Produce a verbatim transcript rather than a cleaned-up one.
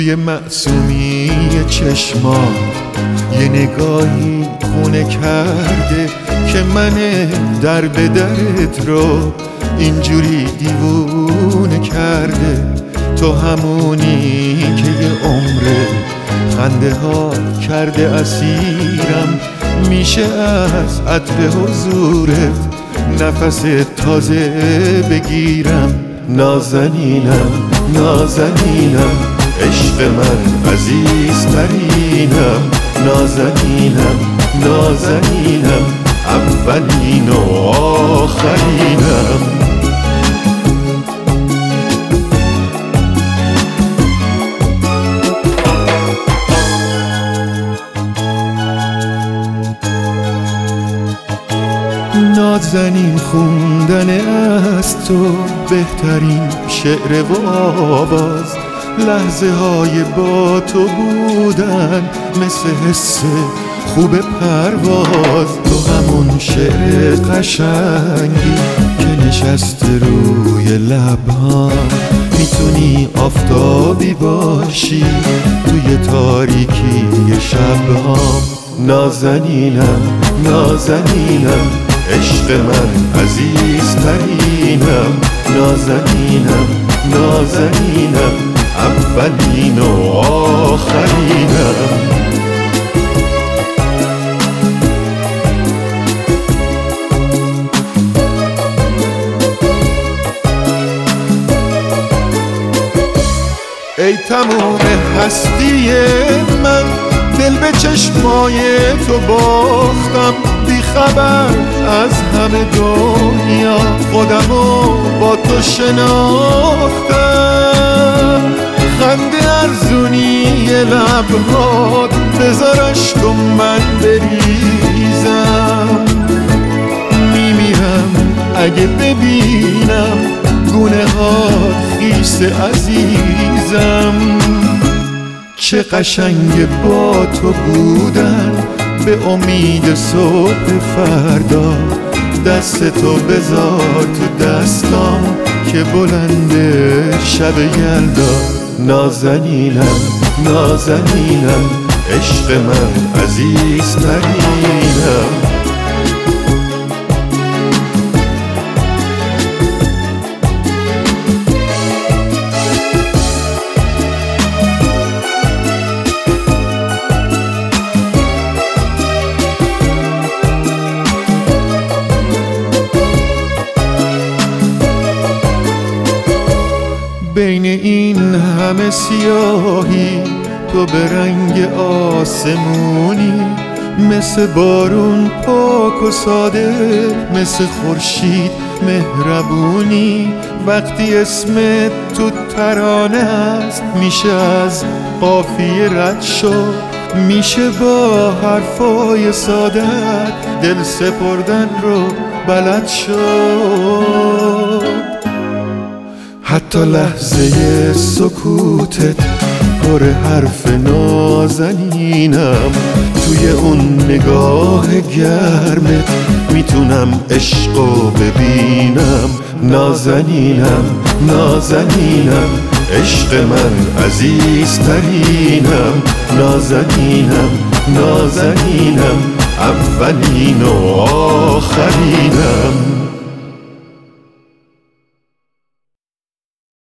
توی معصومی چشمات یه نگاهی خونه کرده که من در به درت رو اینجوری دیوونه کرده. تو همونی که یه عمره خنده ها کرده اسیرم، میشه از عطر حضورت نفس تازه بگیرم. نازنینم نازنینم عشق من عزیزترینم. نازنینم نازنینم اولین و آخرینم. نازنین خوندن از تو بهترین شعر و آواز، لحظه های با تو بودن مثل حس خوب پرواز. تو همون شعر قشنگی که نشسته روی لبها، میتونی آفتابی باشی توی تاریکی شبها. نازنینم نازنینم عشق من عزیزترینم. نازنینم نازنینم اولین و آخرینم. ای تموم هستی من، دل به چشمای تو باختم، بی خبر از همه دنیا خودمو با تو شناختم. خنده ارزونی لبهات بذارش تو من بریزم. میمیرم اگه ببینم گونه هات خیس عزیزم. چه قشنگ با تو بودن به امید صبح فردا. دست تو بذار تو دستام که بلند شب یلدا. نازنینم نازنینم عشق من عزیزترینم. بین این همه سیاهی تو به رنگ آسمونی، مثل بارون پاک و ساده، مثل خورشید مهربونی. وقتی اسمت تو ترانه است میشه از قافیه رد شد، میشه با حرفای سادت دل سپردن رو بلد شد. حتی لحظه سکوتت پر حرف نازنینم. توی اون نگاه گرمت میتونم عشقو ببینم. نازنینم نازنینم عشق من عزیزترینم. نازنینم نازنینم اولین و آخرینم.